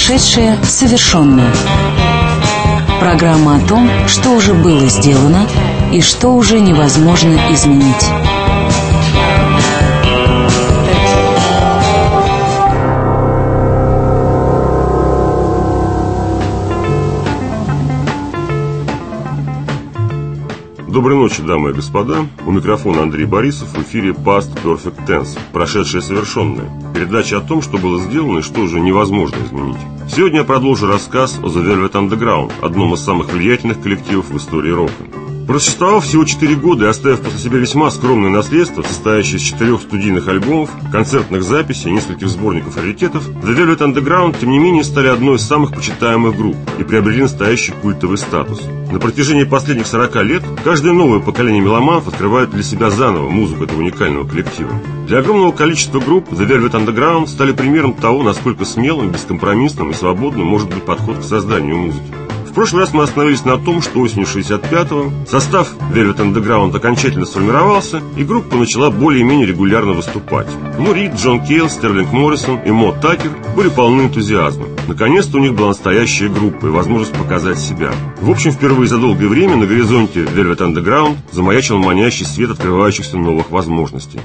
Прошедшее совершенное. Программа о том, что уже было сделано и что уже невозможно изменить. Доброй ночи, дамы и господа. У микрофона Андрей Борисов. В эфире Past Perfect Tense. Прошедшее совершенное. Передача о том, что было сделано и что уже невозможно изменить. Сегодня я продолжу рассказ о The Velvet Underground, одном из самых влиятельных коллективов в истории рока. Просуществовав всего 4 года и оставив после себя весьма скромное наследство, состоящее из 4 студийных альбомов, концертных записей и нескольких сборников раритетов, The Velvet Underground, тем не менее, стали одной из самых почитаемых групп и приобрели настоящий культовый статус. На протяжении последних 40 лет каждое новое поколение меломанов открывает для себя заново музыку этого уникального коллектива. Для огромного количества групп The Velvet Underground стали примером того, насколько смелым, бескомпромиссным и свободным может быть подход к созданию музыки. В прошлый раз мы остановились на том, что осенью 65-го состав Velvet Underground окончательно сформировался, и группа начала более-менее регулярно выступать. Лу Рид, Джон Кейл, Стерлинг Моррисон и Мо Такер были полны энтузиазма. Наконец-то у них была настоящая группа и возможность показать себя. В общем, впервые за долгое время на горизонте Velvet Underground замаячил манящий свет открывающихся новых возможностей.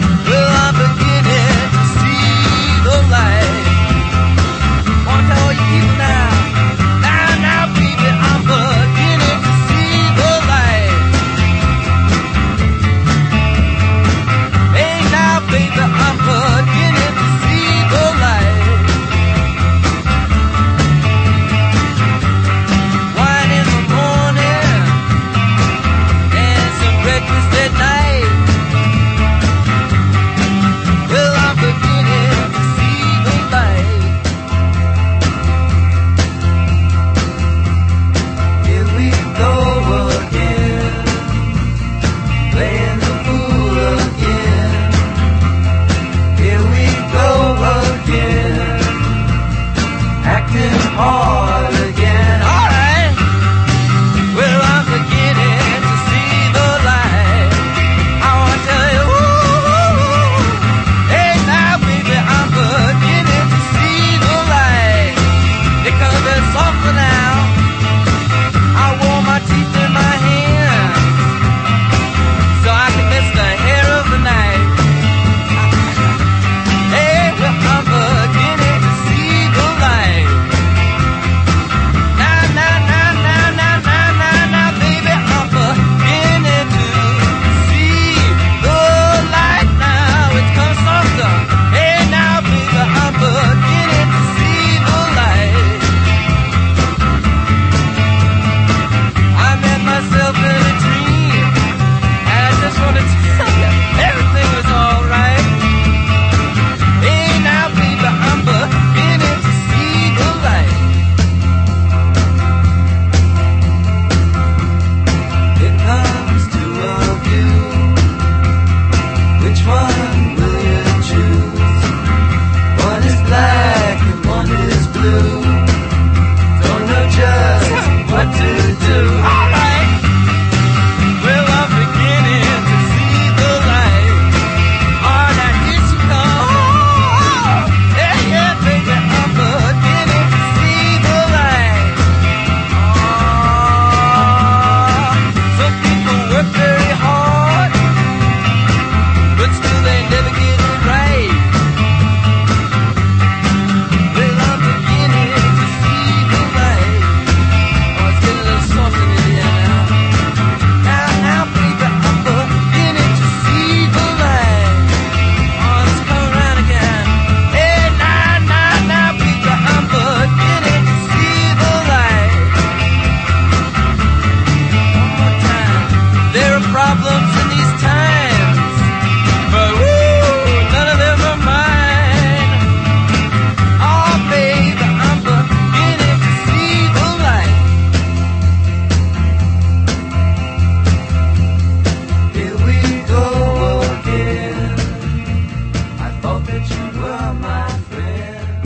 Tell you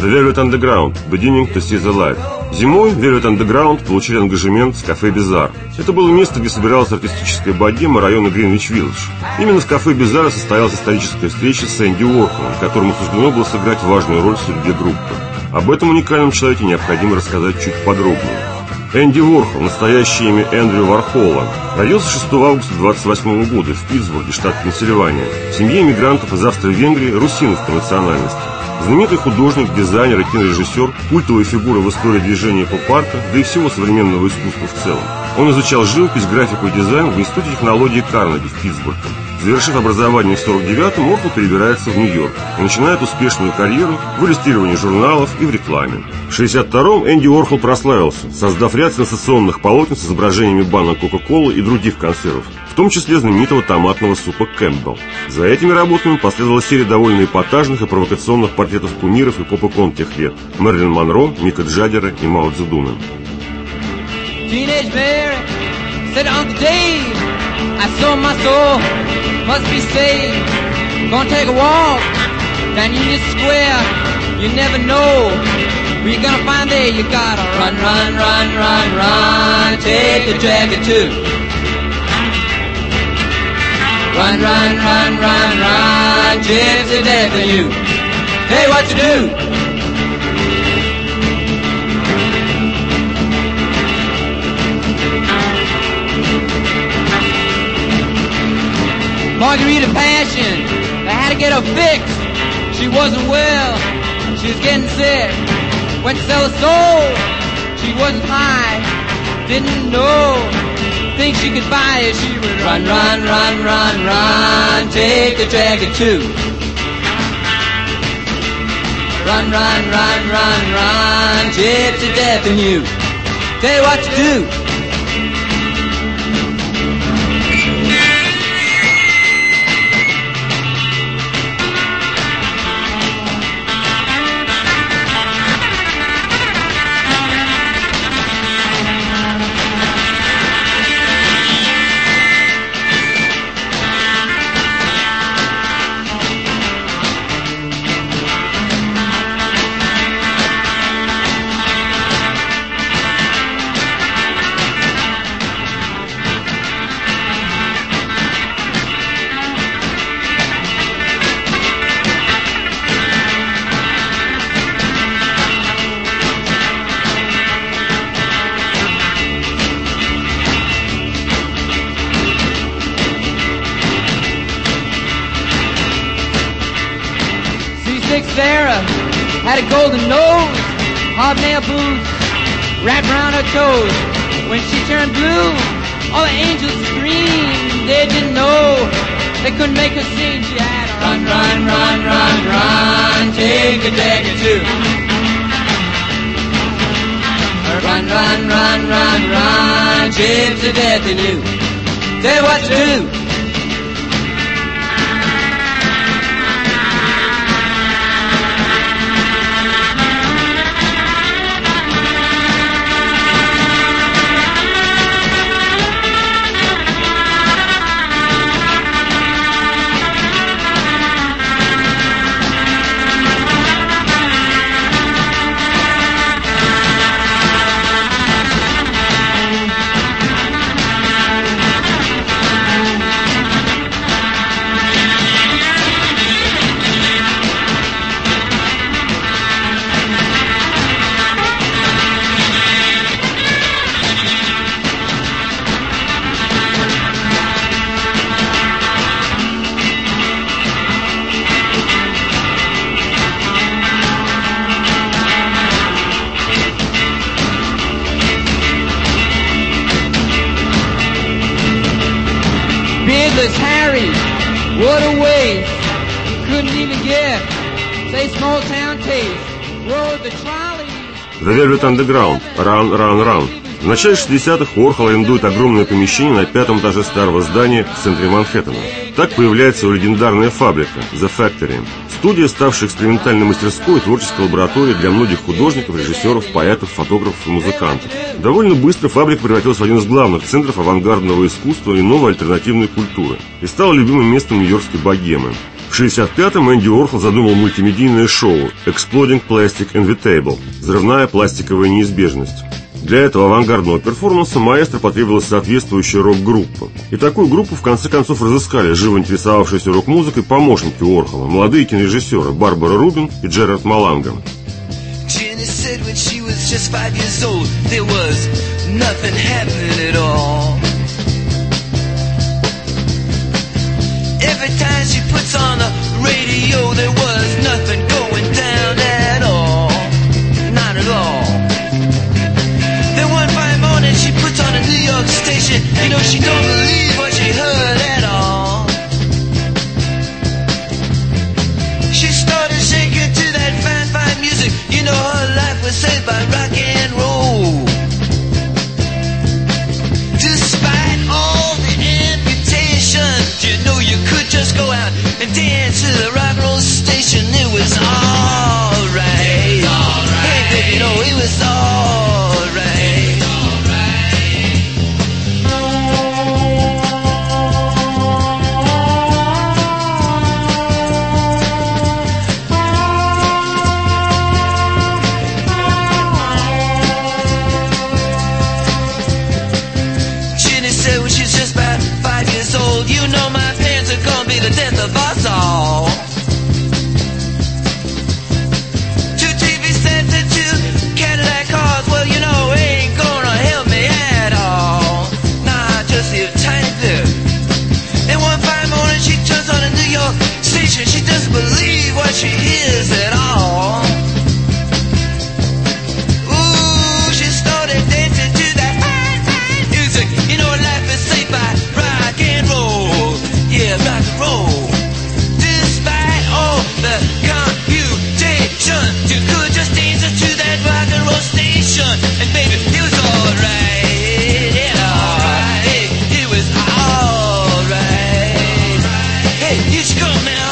The Velvet Underground – Beginning to See the Light. Зимой Velvet Underground получили ангажемент в кафе «Бизар». Это было место, где собиралась артистическая богема района Гринвич-Виллидж. Именно в кафе «Бизара» состоялась историческая встреча с Энди Уорхолом, которому суждено было сыграть важную роль в судьбе группы. Об этом уникальном человеке необходимо рассказать чуть подробнее. Энди Уорхол, настоящее имя Эндрю Вархола, родился 6 августа 1928 года в Питтсбурге, штат Пенсильвания, в семье иммигрантов из Австро-Венгрии русиновской национальности. Знаменитый художник, дизайнер и кинорежиссер, культовая фигура в истории движения поп-арта, да и всего современного искусства в целом. Он изучал живопись, графику и дизайн в Институте технологии Карнеги в Питтсбурге. Завершив образование в 1949-м, Уорхол перебирается в Нью-Йорк и начинает успешную карьеру в иллюстрировании журналов и в рекламе. В 1962-м Энди Уорхол прославился, создав ряд сенсационных полотен с изображениями банок Кока-Колы и других консервов, в том числе знаменитого томатного супа Кэмпбелл. За этими работами последовала серия довольно эпатажных и провокационных портретов кумиров и поп-икон тех лет – Мэрилин Монро, Мика Джаггера и Мао Цзэдуна. Teenage Mary said, Uncle Dave, I sold my soul, must be saved. Gonna take a walk down Union Square. You never know where you're gonna find there. You gotta run, run, run, run, run. Take a jacket too. Run, run, run, run, run. Gypsy death for you. Hey, what you do? Margarita Passion, they had to get her fixed. She wasn't well, she was getting sick. Went to sell her soul, she wasn't high, didn't know. Think she could buy it, she would run, run, run, run, run. Take a jacket too. Run, run, run, run, run. Gypsy death in you. Tell you what to do. Sarah had a golden nose, hobnail boots wrapped around her toes. When she turned blue, all the angels screamed. They didn't know, they couldn't make her sing. She had a run, run, run, run, run. Take a jacket too. Run, run, run, run, run. Gypsy death in you. Tell you what to do. Beardless Harry, what a waste. Couldn't even get, say, small town taste. Rode the trolleys. The Velvet Underground, Run, Run, Run. В начале 60-х Уорхол арендует огромное помещение на 5-м этаже старого здания в центре Манхэттена. Так появляется его легендарная фабрика The Factory. Студия, ставшая экспериментальной мастерской и творческой лабораторией для многих художников, режиссеров, поэтов, фотографов и музыкантов. Довольно быстро фабрика превратилась в один из главных центров авангардного искусства и новой альтернативной культуры и стала любимым местом нью-йоркской богемы. В В 1965-м Энди Уорхол задумал мультимедийное шоу «Exploding Plastic Inevitable» – «Взрывная пластиковая неизбежность». Для этого авангардного перформанса маэстро потребовалась соответствующая рок-группа. И такую группу в конце концов разыскали живо интересовавшиеся рок-музыкой помощники Уорхола, молодые кинорежиссеры Барбара Рубин и Джерард Маланга. Every time she puts on the radio, there was nothing going down at all. Not at all. Then one fine morning she puts on a New York station. You know, she don't believe what she heard at all. She started shaking to that fine, fine music. You know, her life was saved by rock and roll. Despite all the amputations, you know you could just go out and dance to the rock and roll station. It was alright. Hey baby, you know it was alright. Ginny said when she's just about 5 years old, you know my parents are gonna be the death of us all. 2 TV sets and 2 Cadillac cars, well you know ain't gonna help me at all. Nah, just a tiny bit. And one fine morning she turns on a New York station. She doesn't believe what she hears at all. Ooh, she started dancing to that fine, fine music. You know life is saved by rock and roll. Yeah, rock and roll. Despite all the computation, you could just dance to that rock and roll station. And baby, it was alright. Yeah, alright. Hey, it was alright. Hey, you should come now.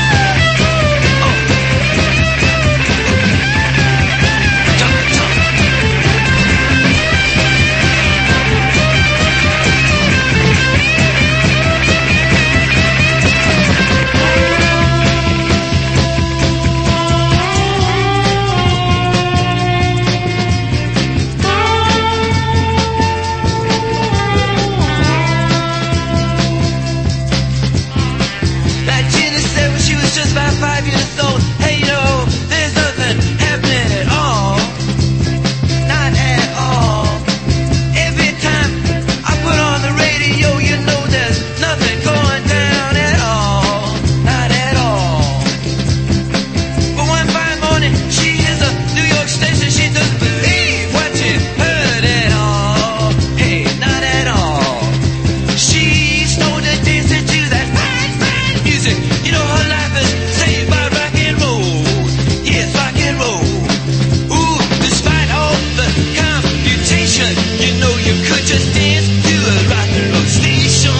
Like Ginny said when she was just about 5 years old, hey, you know, there's nothing happening at all. Not at all. Every time I put on the radio, you know there's nothing going down at all. Not at all. But one fine morning, she hears a New York station. She doesn't believe what she heard at all. Hey, not at all. She started dancing to that fine, fine music. You know her life is saved by rock and roll. Yes, rock and roll. Ooh, despite all the computation, you know you could just dance to a rock and roll station.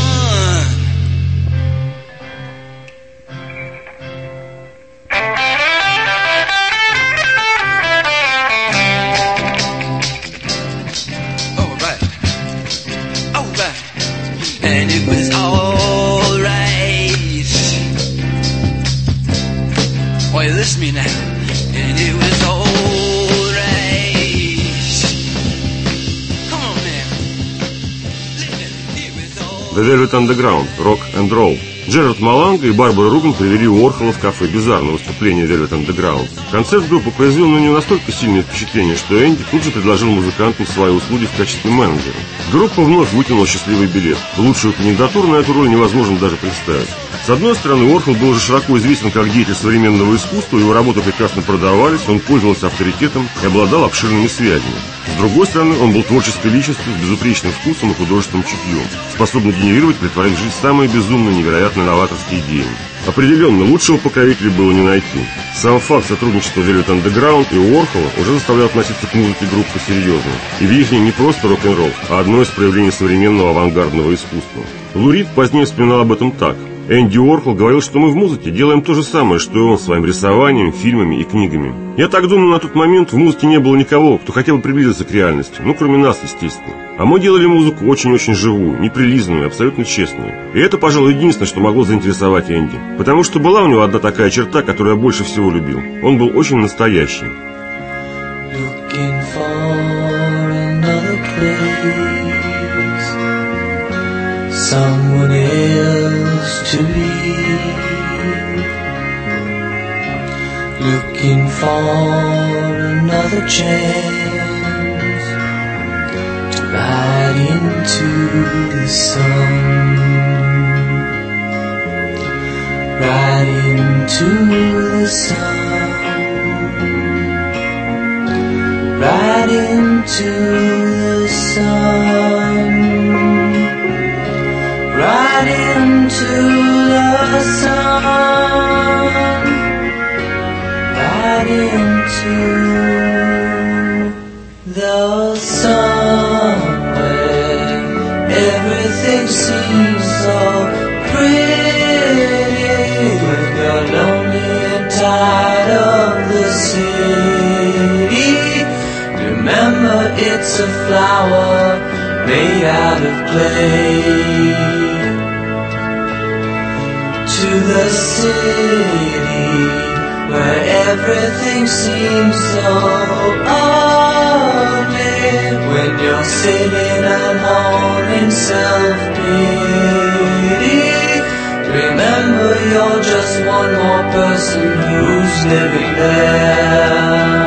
Alright. Alright. And it was alright. Why, listen to me now. And it was alright. Come on now. Listen, it was alright. The Velvet Underground, Rock and Roll. Джерард Маланга и Барбара Рубин привели Уорхола в кафе «Бизар» на выступление Velvet Underground. Концерт группы произвел на него настолько сильное впечатление, что Энди тут же предложил музыкантам свои услуги в качестве менеджера. Группа вновь вытянула счастливый билет. Лучшую кандидатуру на эту роль невозможно даже представить. С одной стороны, Уорхол был уже широко известен как деятель современного искусства, его работы прекрасно продавались, он пользовался авторитетом и обладал обширными связями. С другой стороны, он был творческой личностью с безупречным вкусом и художественным чутьем, способный генерировать, претворять в жизнь самые безумные, невероятные новаторские идеи. Определенно, лучшего покровителя было не найти. Сам факт сотрудничества Velvet Underground и Уорхола уже заставлял относиться к музыке группы серьезно. И видишь в ней не просто рок-н-ролл, а одно из проявлений современного авангардного искусства. Лу Рид позднее вспоминал об этом так. Энди Уорхол говорил, что мы в музыке делаем то же самое, что и он своим рисованием, фильмами и книгами. Я так думаю, на тот момент в музыке не было никого, кто хотел бы приблизиться к реальности, ну, кроме нас, естественно. А мы делали музыку очень-очень живую, неприлизанную, абсолютно честную. И это, пожалуй, единственное, что могло заинтересовать Энди. Потому что была у него одна такая черта, которую я больше всего любил. Он был очень настоящий. Someone else to leave, looking for another chance to ride into the sun, ride into the sun, ride into the sun. Right into the sun, right into the sun, where everything seems so pretty. When you're lonely and tired of the city, remember it's a flower made out of clay. To the city where everything seems so ugly. When you're sitting at home in self-pity, remember you're just one more person who's living there.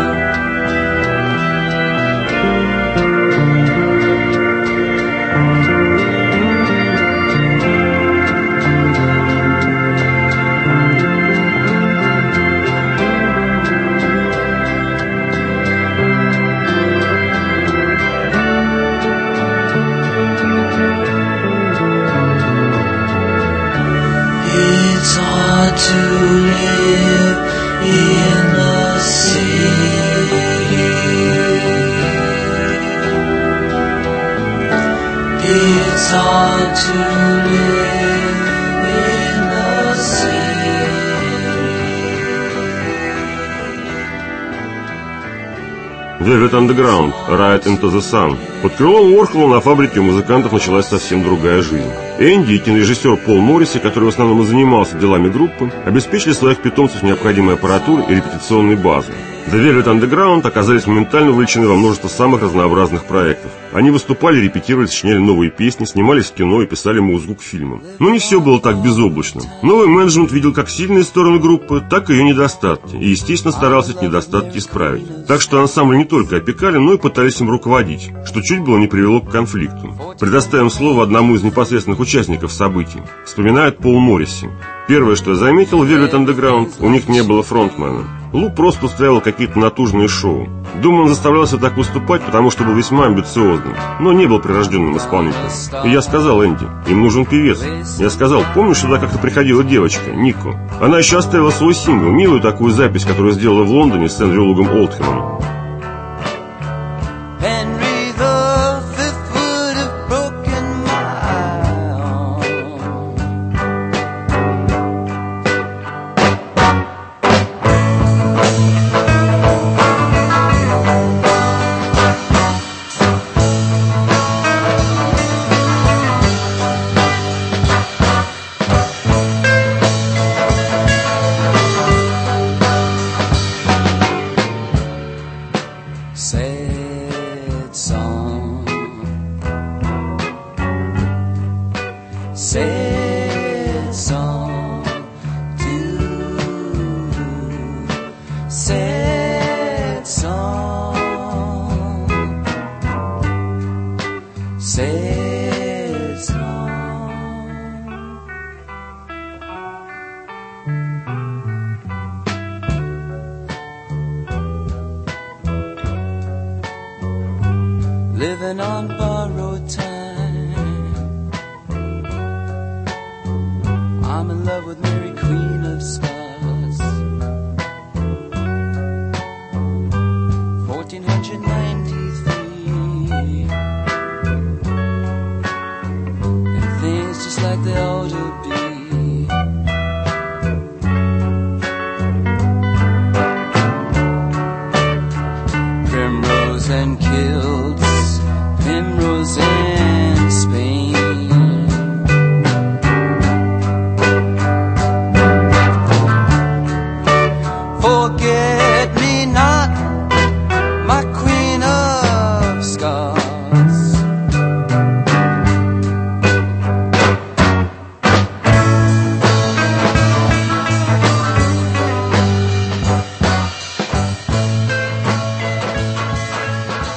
To live in the city, it's hard to live in the city. Velvet Underground, Ride into the Sun. Под крылом Уорхола на фабрике музыкантов началась совсем другая жизнь. Энди и кинорежиссер Пол Морриси, который в основном и занимался делами группы, обеспечили своих питомцев необходимой аппаратурой и репетиционной базой. The Velvet Underground оказались моментально вовлечены во множество самых разнообразных проектов. Они выступали, репетировали, сочиняли новые песни, снимались в кино и писали музыку к фильмам. Но не все было так безоблачно. Новый менеджмент видел как сильные стороны группы, так и ее недостатки, и, естественно, старался эти недостатки исправить. Так что ансамбль не только опекали, но и пытались им руководить, что чуть было не привело к конфликту. Предоставим слово одному из непосредственных участников событий. Вспоминает Пол Морриси. Первое, что я заметил в Velvet Underground, у них не было фронтмена. Лу просто устраивал какие-то натужные шоу. Думаю, он заставлялся так выступать, потому что был весьма амбициозным, но не был прирожденным исполнителем. И я сказал Энди, им нужен певец. Я сказал, помнишь, сюда как-то приходила девочка, Нико? Она еще оставила свой сингл, милую такую запись, которую сделала в Лондоне с Эндрю Лугом Олдхэмом. Living on borrowed time, I'm in love with Mary Queen of Scots. 1493, and things just like they ought to be.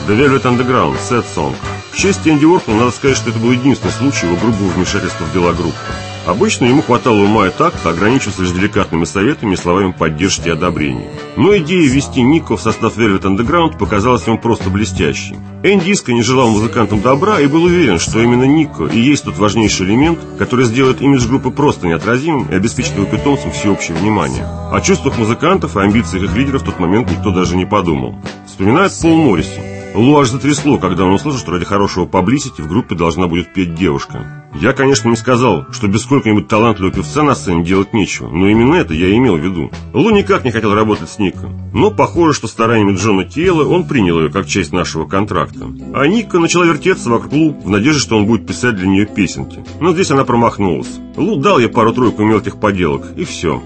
The Velvet Underground, Sad Song. В честь Энди Уорхола надо сказать, что это был единственный случай его грубого вмешательства в дела группы. Обычно ему хватало ума и такта ограничиваться лишь деликатными советами и словами поддержки и одобрения. Но идея ввести Нико в состав Velvet Underground показалась ему просто блестящей. Энди искренне желал музыкантам добра и был уверен, что именно Нико и есть тот важнейший элемент, который сделает имидж группы просто неотразимым и обеспечит его питомцам всеобщее внимание. О чувствах музыкантов и амбициях их лидеров в тот момент никто даже не подумал. Вспоминает Пол Морриси. Лу аж затрясло, когда он услышал, что ради хорошего паблисити в группе должна будет петь девушка. Я, конечно, не сказал, что без сколько-нибудь талантливого певца на сцене делать нечего, но именно это я имел в виду. Лу никак не хотел работать с Нико, но похоже, что стараниями Джона Киэла он принял ее как часть нашего контракта. А Нико начала вертеться вокруг Лу в надежде, что он будет писать для нее песенки. Но здесь она промахнулась. Лу дал ей пару-тройку мелких поделок, и все.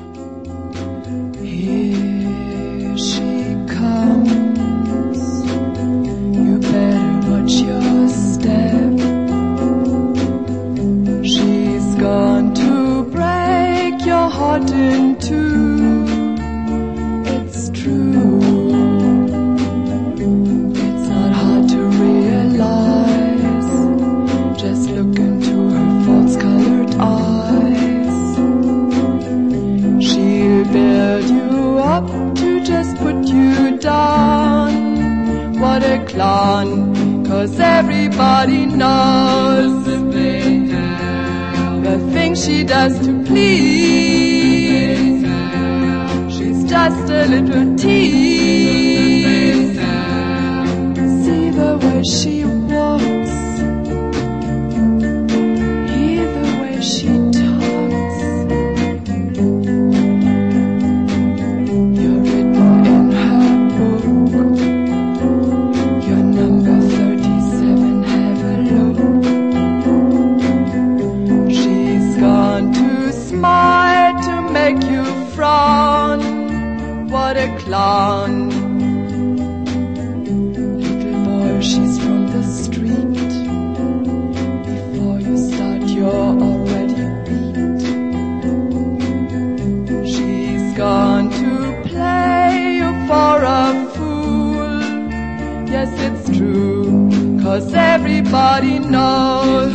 In two, it's true. It's not hard to realize. Just look into her false-colored eyes. She'll build you up to just put you down. What a clown, 'cause everybody knows the things she does to please. Just a little tease. See the way she walks, hear the way she talks. You're written in her book. You're number 37, have a look. She's gone too smart to make you frown. What a clown. Little boy, she's from the street. Before you start, you're already beat. She's gone to play you for a fool. Yes, it's true, 'cause everybody knows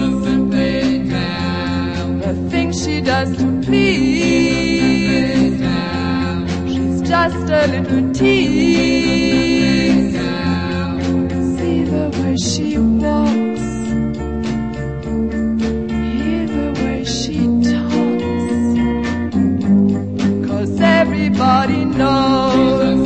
the things she does to please. Just a little tease. See the way she walks, hear the way she talks. 'Cause everybody knows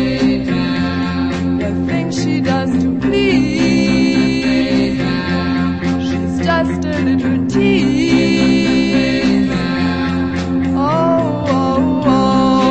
the things she does to please. She's just a little tease. Oh, oh, oh.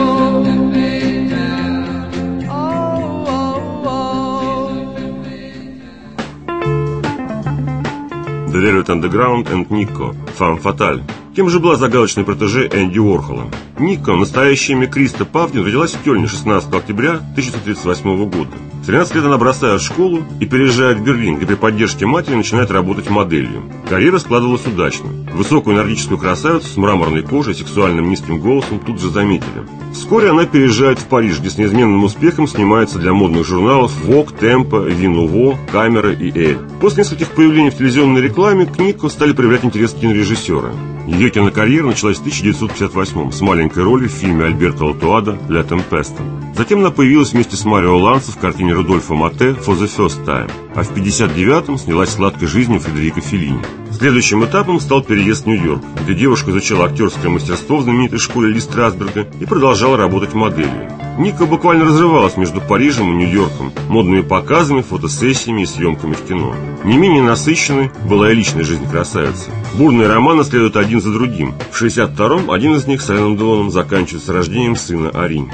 The Velvet Underground and Нико, Femme Fatale. Кем же была загадочная протеже Энди Уорхола? Нико, настоящее имя Криста Павдин, родилась в Кёльне 16 октября 1938 года. В 13 лет она бросает школу и переезжает в Берлин, где при поддержке матери начинает работать моделью. Карьера складывалась удачно. Высокую энергическую красавицу с мраморной кожей и сексуальным низким голосом тут же заметили. Вскоре она переезжает в Париж, где с неизменным успехом снимается для модных журналов Vogue, Tempo, Vi Nouveau, Camera и Elle. После нескольких появлений в телевизионной рекламе к Нико стали проявлять интерес кинорежиссера. Ее кинокарьера началась в 1958 с маленькой роли в фильме Альберто Латуада «La Tempesta». Затем она появилась вместе с Марио Ланцо в картине Рудольфо Матте «For the First Time», а в 1959-м снялась в «Сладкой жизни» Федерико Феллини. Следующим этапом стал переезд в Нью-Йорк, где девушка изучала актерское мастерство в знаменитой школе Ли Страсберга и продолжала работать моделью. Нико буквально разрывалась между Парижем и Нью-Йорком, модными показами, фотосессиями и съемками в кино. Не менее насыщенной была и личная жизнь красавицы. Бурные романы следуют один за другим. В 1962-м один из них с Аленом Делоном заканчивается рождением сына Ари.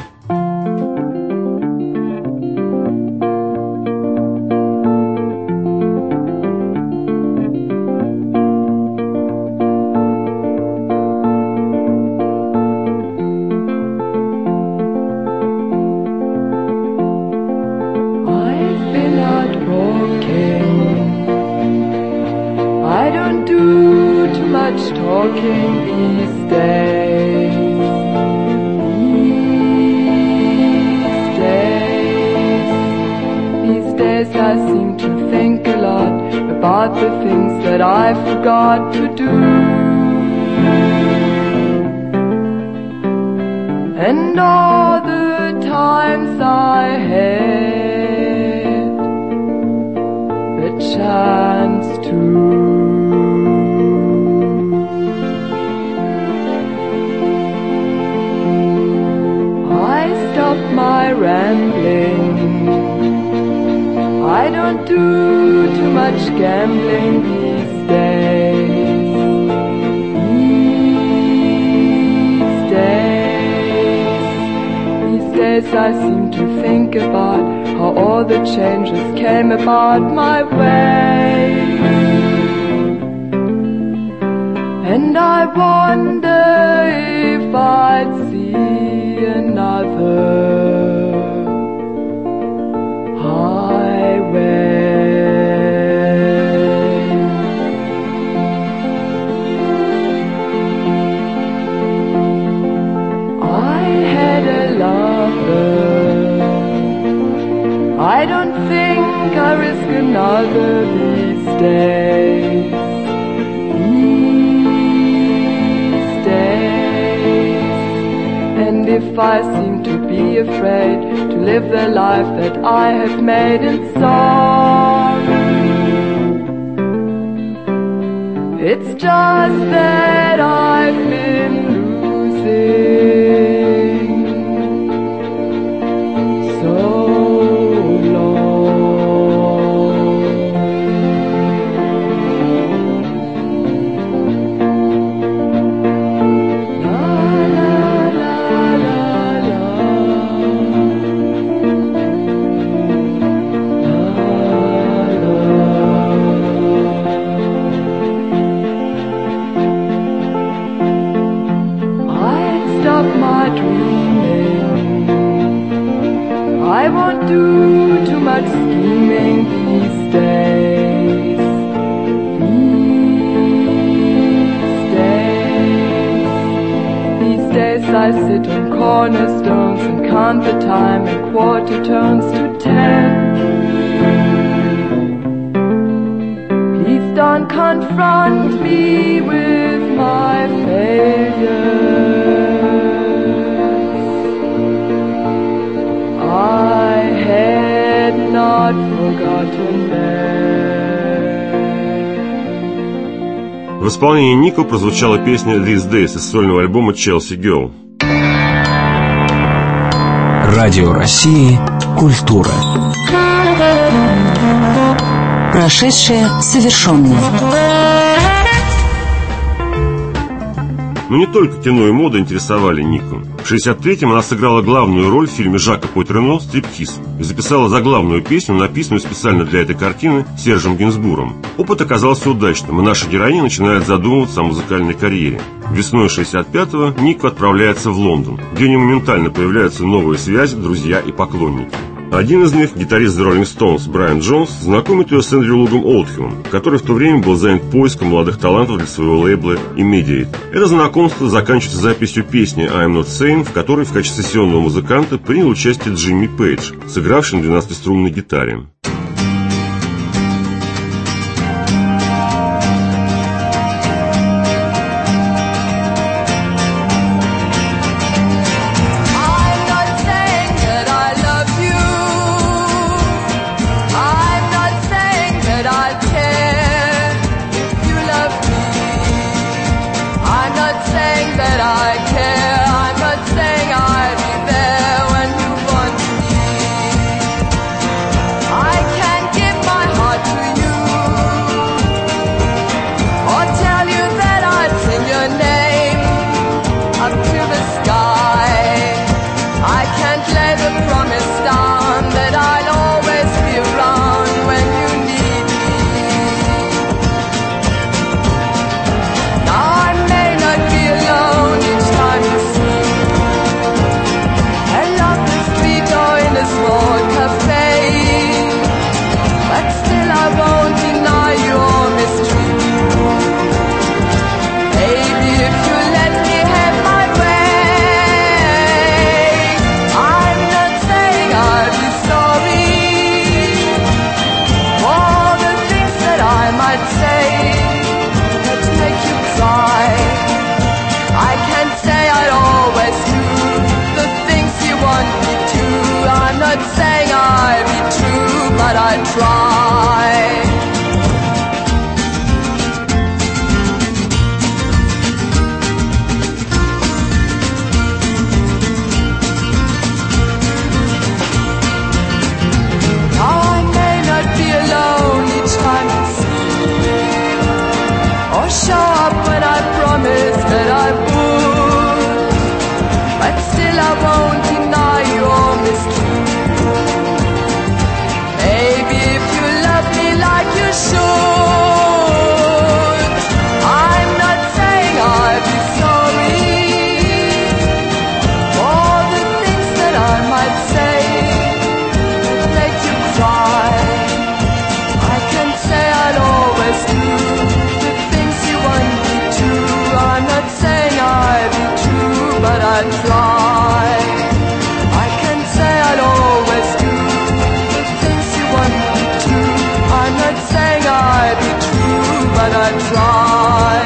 Talking these days. that I forgot to do. And all the times I had the chance to, I stopped my rambling. I don't do too much gambling these days. These days I seem to think about how all the changes came about my way. And I wonder if I'd see another I don't think I risk another these days. And if I seem to be afraid to live the life that I have made in song, it's just that I've been losing so. Scheming these days. These days I sit on cornerstones and count the time in quarter turns to 10. Please don't confront me with my failures. I had not forgotten them. В исполнении Нико прозвучала песня «These Days» из сольного альбома «Chelsea Girl». Радио России «Культура». Прошедшее совершенно. Но не только кино и мода интересовали Нико. В 1963-м она сыграла главную роль в фильме Жака Пойтрено «Стриптиз» и записала заглавную песню, написанную специально для этой картины Сержем Гинсбуром. Опыт оказался удачным, и наша героиня начинает задумываться о музыкальной карьере. Весной 1965-го Нико отправляется в Лондон, где у нее моментально появляются новые связи, друзья и поклонники. Один из них, гитарист The Rolling Stones Брайан Джонс, знакомит ее с Эндрю Лугом Олдхэмом, который в то время был занят поиском молодых талантов для своего лейбла Immediate. Это знакомство заканчивается записью песни I'm Not Sane, в которой в качестве сессионного музыканта принял участие Джимми Пейдж, сыгравший на 12-струнной гитаре. I I try. I can say I'll always do the things you want me to. I'm not saying I'll be true, but I try.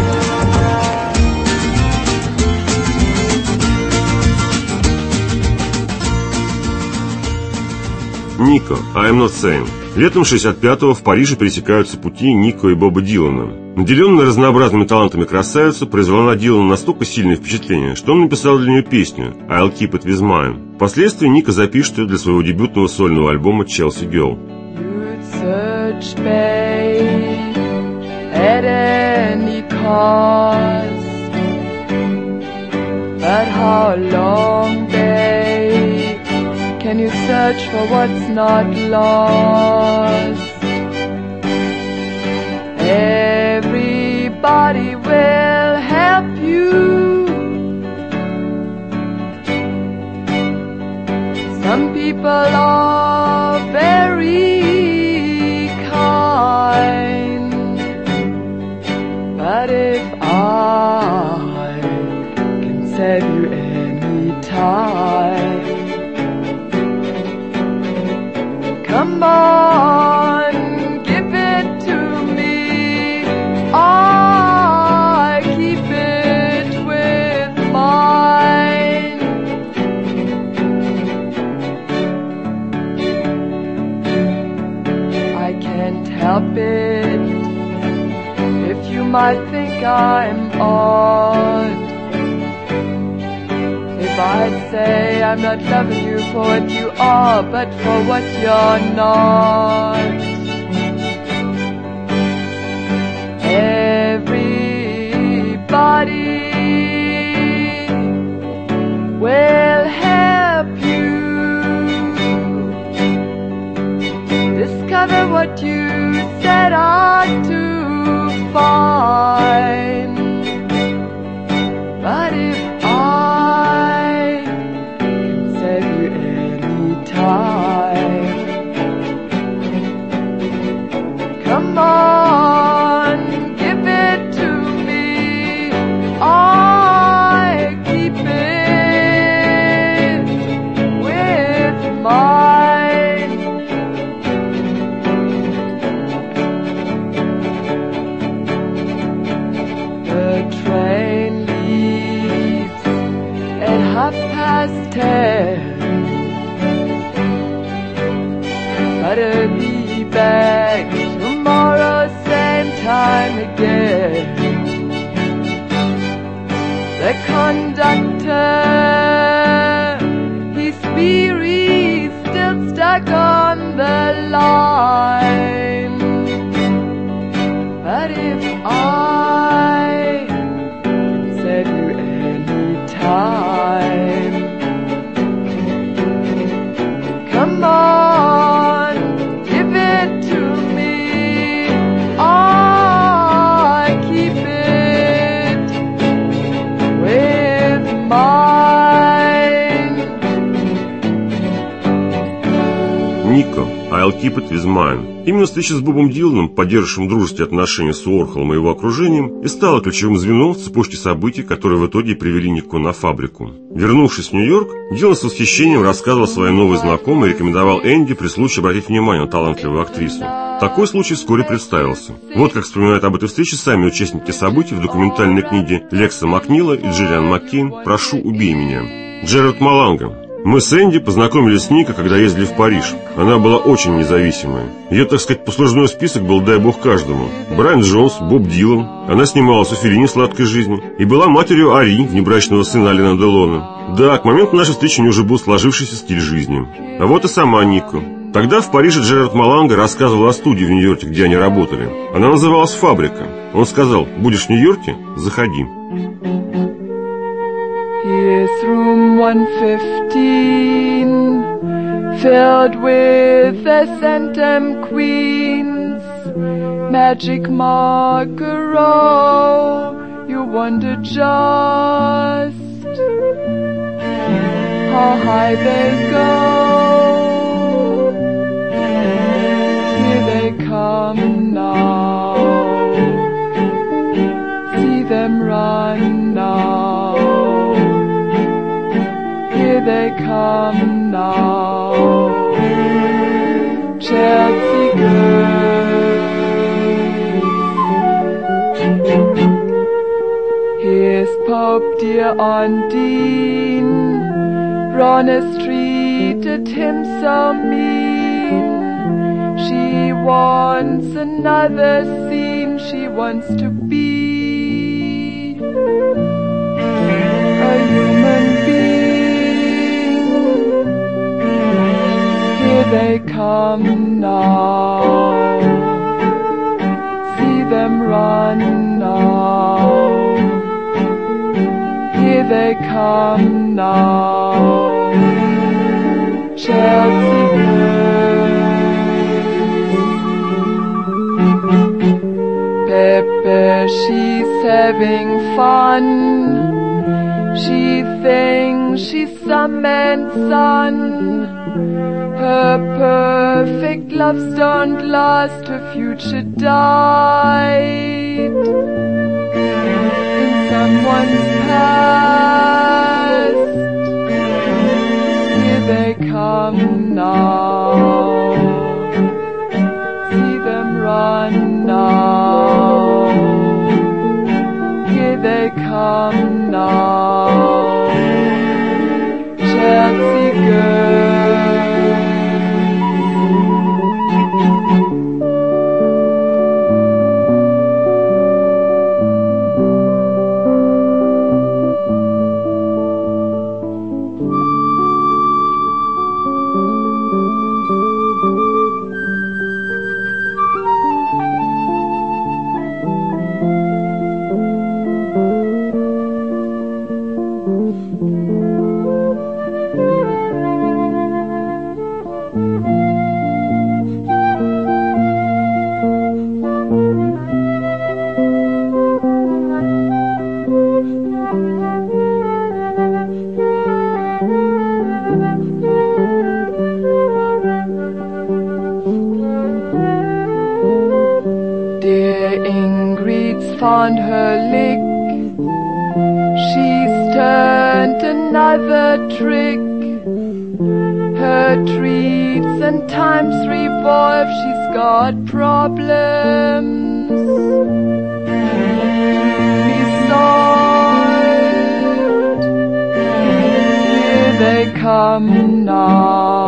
Нико, I'm not saying. Летом 65-го в Париже пересекаются пути Нико и Боба Дилана. Наделенная разнообразными талантами красавица произвела на Дилана настолько сильное впечатление, что он написал для нее песню «I'll keep it with mine». Впоследствии Нико запишет ее для своего дебютного сольного альбома «Chelsea Girl». You'd search, babe, at any cost, but how long, babe, can you search for what's not lost? Everybody will help you. Some people are very kind, but if I can save you any time, come on, give it to me. I keep it with mine. I can't help it if you might think I'm odd. If I say I'm not loving you for what you are, but for what you're not. Everybody will help you discover what you set out to find. But if I can save you any time, come on, give it to me. I keep it with mine. The train leaves at 10:30, but I'll be back tomorrow same time again. The conductor, he's weary, still stuck on the line. But if I can save you any time, come on, give it to me. I keep it with mine. Нико, I'll keep it with mine. Именно встреча с Бобом Диланом, поддерживавшим дружеские отношения с Уорхолом и его окружением, и стала ключевым звеном в цепочке событий, которые в итоге привели Нико на фабрику. Вернувшись в Нью-Йорк, Дилан с восхищением рассказывал своей новой знакомой и рекомендовал Энди при случае обратить внимание на талантливую актрису. Такой случай вскоре представился. Вот как вспоминают об этой встрече сами участники событий в документальной книге Лекса Макнила и Джиллиан Маккейн «Прошу, убей меня». Джерард Маланга. Мы с Энди познакомились с Нико, когда ездили в Париж. Она была очень независимая. Ее, так сказать, послужной список был, дай бог, каждому. Брайан Джонс, Боб Дилан. Она снималась у Феллини в «Сладкой жизни» и была матерью Ари, внебрачного сына Алена Делона. Да, к моменту нашей встречи у нее уже был сложившийся стиль жизни. А вот и сама Нико. Тогда в Париже Джерард Маланга рассказывал о студии в Нью-Йорке, где они работали. Она называлась «Фабрика». Он сказал: «Будешь в Нью-Йорке? Заходи». Here's room 115, filled with the Centum Queens, magic Margaro. You wonder just how high they go. Here they come now, see them run now. come now, Chelsea girls. Here's Pope dear Undine, Ronest treated him so mean. She wants another scene, she wants to be a human being. Here they come now, see them run now. Here they come now, Chelsea girls. Pepe, she's having fun. She thinks she's some man's son. Her perfect loves don't last, her future died in someone's past. Here they come now, see them run now. Here they come now, Chelsea girls. Found her lick, she's turned another trick. Her treats and times revolve, she's got problems be solved. Here they come now,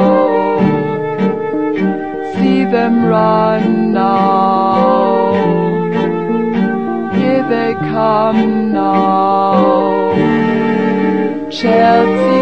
see them run now. Here they come now, Chelsea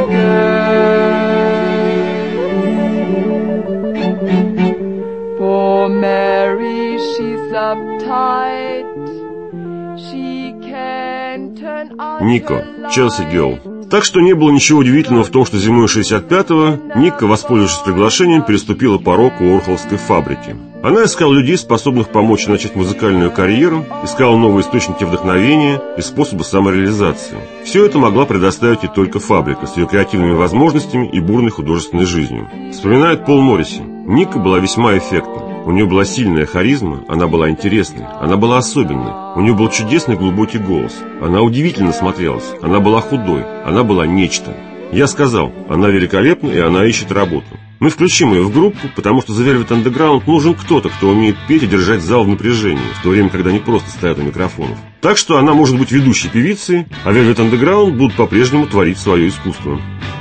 girls. Poor Mary, she's uptight, she can't turn on. Нико, Chelsea Girl. Так что не было ничего удивительного в том, что зимой 65-го Никка, воспользовавшись приглашением, переступила порог Уорхолской фабрики. Она искала людей, способных помочь начать музыкальную карьеру, искала новые источники вдохновения и способы самореализации. Все это могла предоставить и только фабрика с ее креативными возможностями и бурной художественной жизнью. Вспоминает Пол Морриси. Никка была весьма эффектна. У нее была сильная харизма, она была интересной, она была особенной. У нее был чудесный глубокий голос. Она удивительно смотрелась, она была худой, она была нечто. Я сказал, она великолепна и она ищет работу. Мы включим ее в группу, потому что за Velvet Underground нужен кто-то, кто умеет петь и держать зал в напряжении, в то время, когда они просто стоят у микрофонов. Так что она может быть ведущей певицей, а Velvet Underground будут по-прежнему творить свое искусство.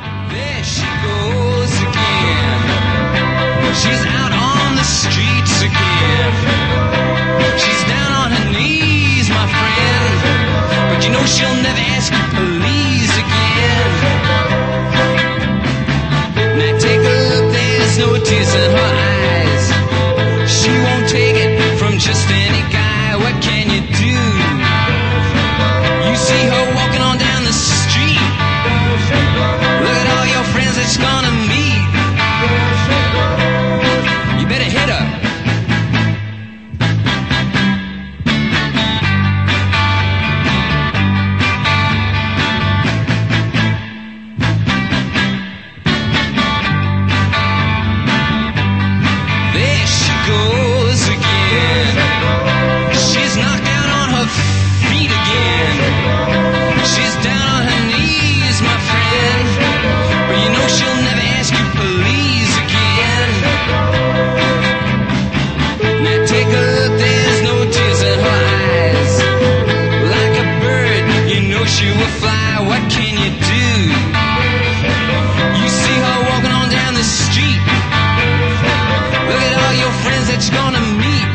She'll never ask you please again. Now take a look, there's no tears in her eyes. She won't take it from just any guy. What can you do? You see her walking on down the street. Look at all your friends that's gonna meet. You better hit her. can you do? You see her walking on down the street. Look at all your friends that you're gonna meet.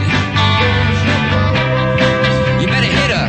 You better hit her.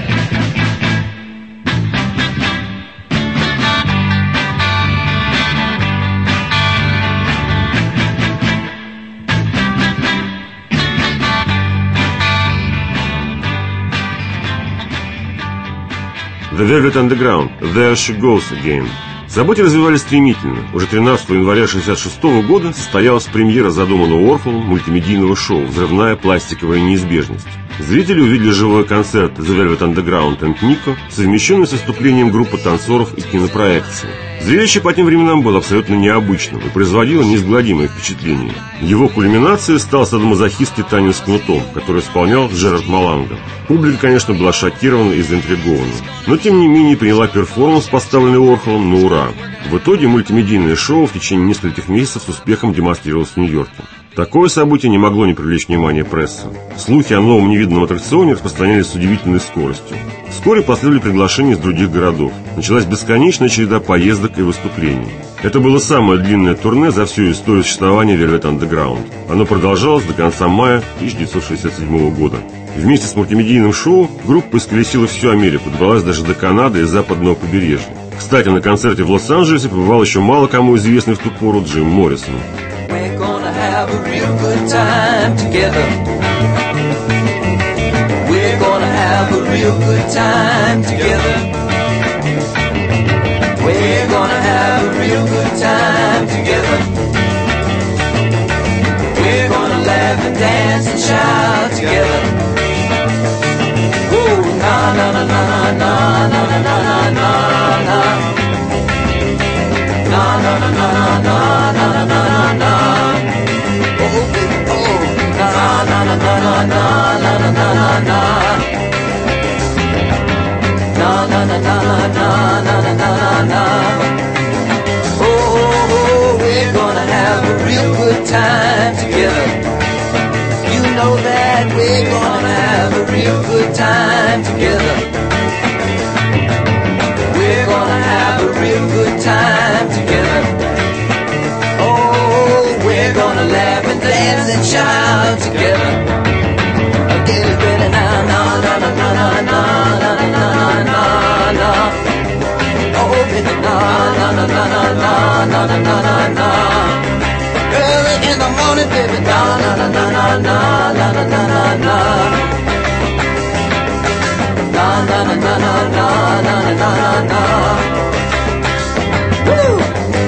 The Velvet Underground, There She Goes Again. События развивались стремительно. Уже 13 января 1966 года состоялась премьера задуманного Уорхолом мультимедийного шоу «Взрывная пластиковая неизбежность». Зрители увидели живой концерт The Velvet Underground and Nico, совмещенный с выступлением группы танцоров и кинопроекции. Зрелище по тем временам было абсолютно необычным и производило неизгладимое впечатление. Его кульминацией стал садомазохистский танец кнутом, который исполнял Джерард Маланго. Публика, конечно, была шокирована и заинтригована, но тем не менее приняла перформанс, поставленный Уорхолом, на ура. В итоге мультимедийное шоу в течение нескольких месяцев с успехом демонстрировалось в Нью-Йорке. Такое событие не могло не привлечь внимание прессы. Слухи о новом невиданном аттракционе распространялись с удивительной скоростью. Вскоре последовали приглашения из других городов. Началась бесконечная череда поездок и выступлений. Это было самое длинное турне за всю историю существования Velvet Underground. Оно продолжалось до конца мая 1967 года. Вместе с мультимедийным шоу группа исколесила всю Америку, добралась даже до Канады и западного побережья. Кстати, на концерте в Лос-Анджелесе побывал еще мало кому известный в ту пору Джим Моррисон. We're gonna have a real good time together. We're gonna have a real good time together. We're gonna have a real good time together. We're gonna laugh and dance and shout together. Ooh, na na na na na na na na na na. Na na na na na na na na na. Oh, baby, oh, na na na na na na na na na na. Na na na na na na na na na. Oh, we're gonna have a real good time together. You know that we're gonna have a real good time together. We're gonna have a real good time together. Oh, we're gonna laugh and dance and shout together. Get it ready now, na na na na na na na na na na. Oh, baby, na na na na na na na na na na. Early in the morning, baby, na na na na na na na na na na. Na na na na na na na na na. Woo!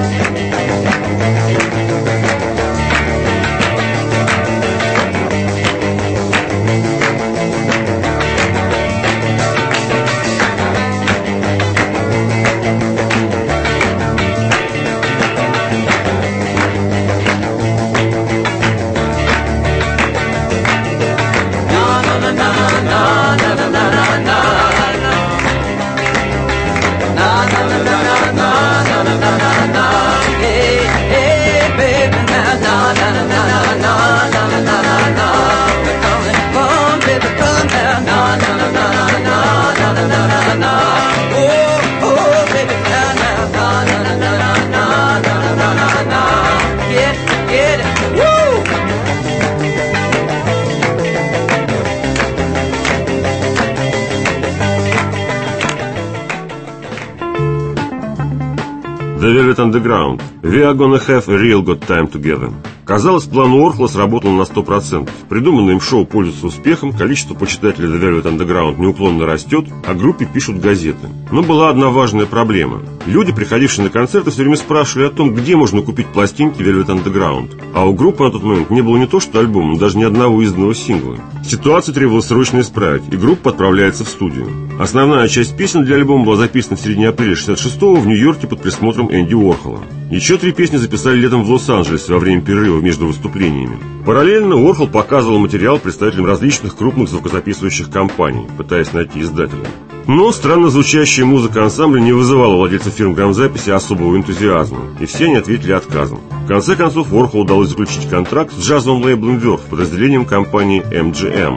The Velvet Underground. We are gonna have a real good time together. Казалось, план Уорхола сработал на 100%. Придуманное им шоу пользуется успехом, количество почитателей The Velvet Underground неуклонно растет, о группе пишут газеты. Но была одна важная проблема. Люди, приходившие на концерты, все время спрашивали о том, где можно купить пластинки Velvet Underground. А у группы на тот момент не было не то что альбома, но даже ни одного изданного сингла. Ситуацию требовалось срочно исправить, и группа отправляется в студию. Основная часть песен для альбома была записана в середине апреля 1966-го в Нью-Йорке под присмотром Энди Уорхола. Еще 3 песни записали летом в Лос-Анджелесе во время перерыва между выступлениями. Параллельно Уорхол показывал материал представителям различных крупных звукозаписывающих компаний, пытаясь найти издателя. Но странно звучащая музыка ансамбля не вызывала владельцев фирм грамзаписи особого энтузиазма, и все они ответили отказом. В конце концов, Уорхолу удалось заключить контракт с джазовым лейблом Verve, подразделением компании MGM.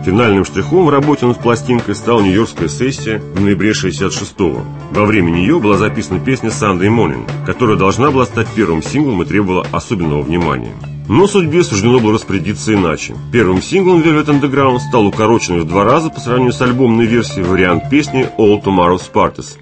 Финальным штрихом в работе над пластинкой стала нью-йоркская сессия в ноябре 1966-го. Во время нее была записана песня «Sunday Morning», которая должна была стать первым синглом и требовала особенного внимания. Но судьбе суждено было распорядиться иначе. Первым синглом Velvet Underground стал укороченный в 2 раза по сравнению с альбомной версией вариант песни «All Tomorrow's Parties».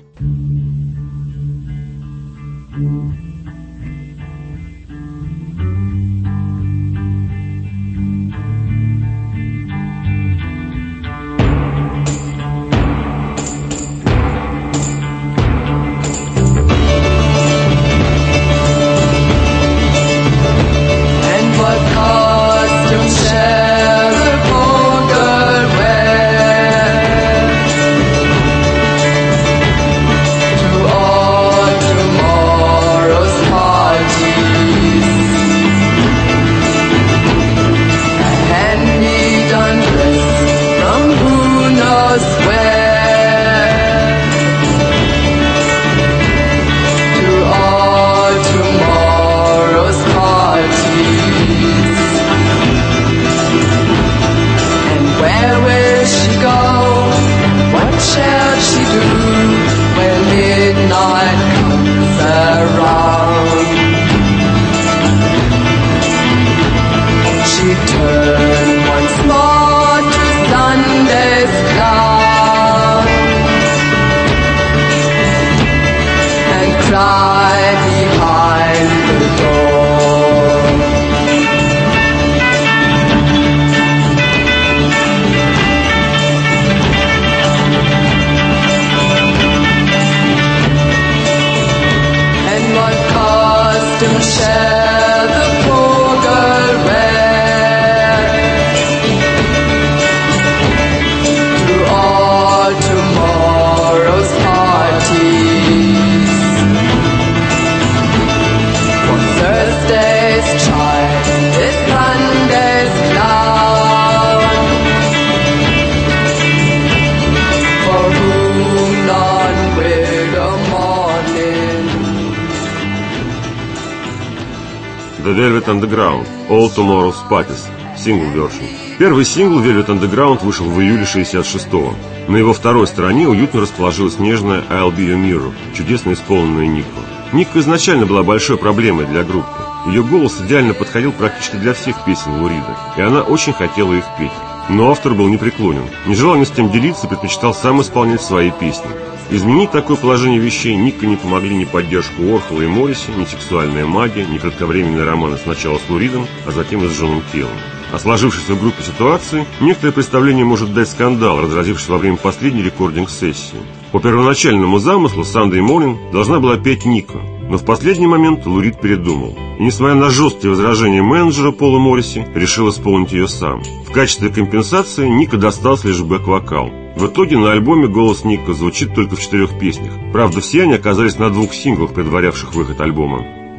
The Velvet Underground, All Tomorrow's Parties, сингл-вершн. Первый сингл Velvet Underground вышел в июле 1966-го. На его второй стороне уютно расположилась нежная I'll Be Your Mirror, чудесно исполненная Нико. Нико изначально была большой проблемой для группы. Ее голос идеально подходил практически для всех песен Лу Рида, и она очень хотела их петь. Но автор был непреклонен. Не желал ни с тем делиться, предпочитал сам исполнять свои песни. Изменить такое положение вещей Нико не помогли ни поддержку Уорхола и Морриси, ни сексуальная магия, ни кратковременные романы сначала с Лу Ридом, а затем и с Джоном Келлом. О сложившейся в группе ситуации некоторое представление может дать скандал, разразившийся во время последней рекординг-сессии. По первоначальному замыслу Sunday Morning должна была петь Нико, но в последний момент Лу Рид передумал. И, несмотря на жесткие возражения менеджера Пола Морриси, решил исполнить ее сам. В качестве компенсации Нико достался лишь бэк-вокал. В итоге на альбоме голос Нико звучит только в 4 песнях. Правда, все они оказались на 2 синглах, предварявших выход альбома.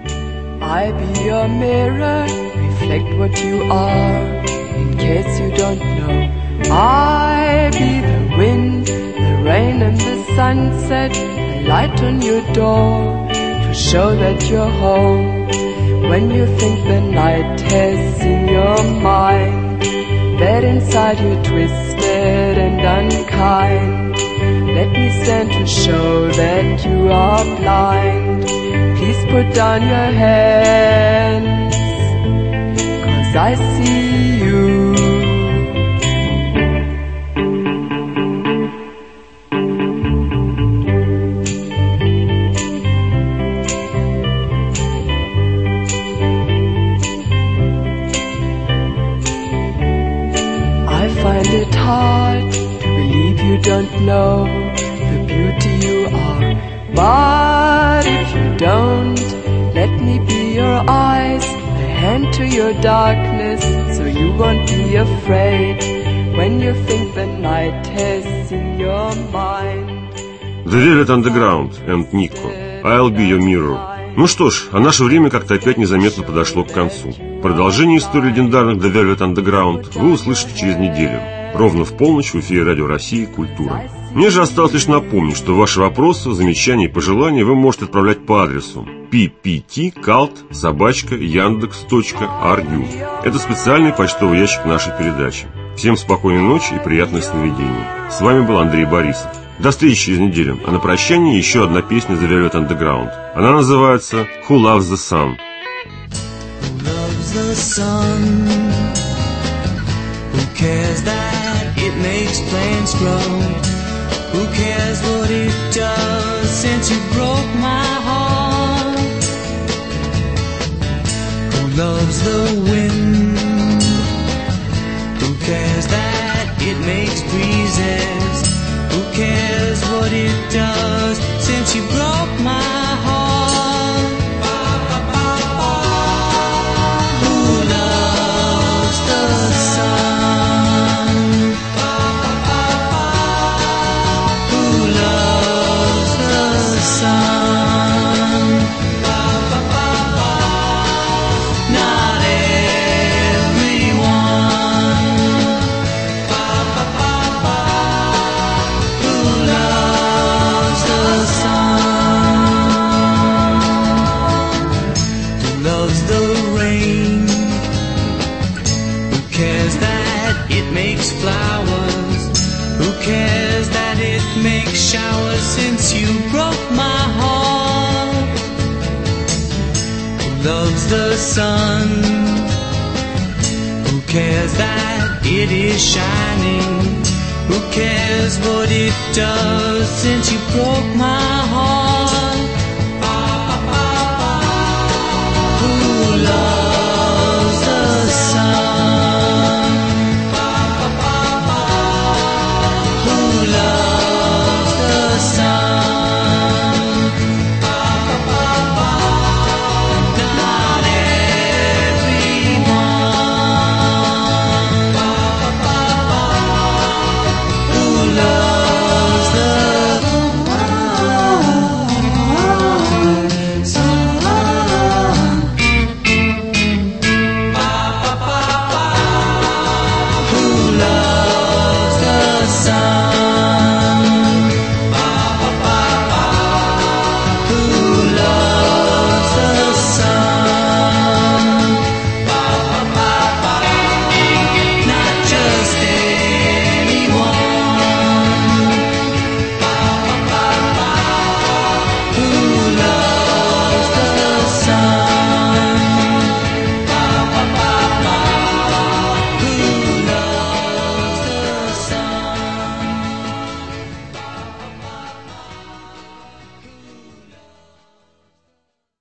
I be your mirror, reflect what you are, in case you don't know. I be the wind, the rain and the sunset, the light on your door, to show that you're home. When you think the night has in your mind, that inside you're twisted and unkind. Let me stand to show that you are blind. Please put down your hands, 'cause I see you. I find it hard to believe you don't know the beauty you are. But if you don't, let me be your eyes, a hand to your darkness, so you won't be afraid when you think the night has in your mind. The Velvet Underground and Nico, I'll Be Your Mirror. Ну что ж, а наше время как-то опять незаметно подошло к концу. Продолжение истории легендарных The Velvet Underground вы услышите через неделю. Ровно в полночь в эфире Радио России «Культура». Мне же осталось лишь напомнить, что ваши вопросы, замечания и пожелания вы можете отправлять по адресу ppt.cult@yandex.ru. Это специальный почтовый ящик нашей передачи. Всем спокойной ночи и приятных сновидений. С вами был Андрей Борисов. До встречи через неделю. А на прощание еще одна песня The Velvet Underground. Она называется Who Loves the Sun. Who loves the sun? Who cares that it makes plants grow? Who cares what it does since you broke my heart? Who loves the wind? Who cares that it makes breezes? Who cares what it does since you broke my heart? Who loves the sun? Who loves the sun? Not everyone. Who loves the sun? Who loves the rain? Who cares that it makes flowers? Who cares that it makes showers since you broke my heart? Who loves the sun? Who cares that it is shining? Who cares what it does since you broke my heart?